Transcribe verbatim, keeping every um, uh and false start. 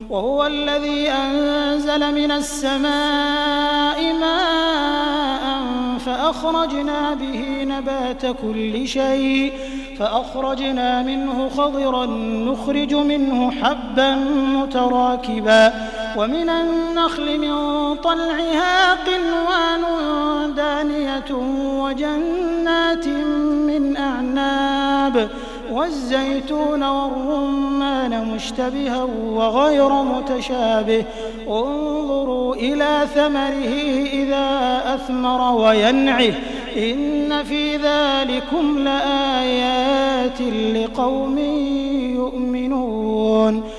وهو الذي أنزل من السماء ماء فأخرجنا به نبات كل شيء فأخرجنا منه خضرا نخرج منه حبا متراكبا ومن النخل من طلعها قنوان دانية وجنات من أعناب والزيتون والرمان مشتبها وغير متشابه انظروا إلى ثمره إذا أثمر وينعه إن في ذلكم لآيات لقوم يؤمنون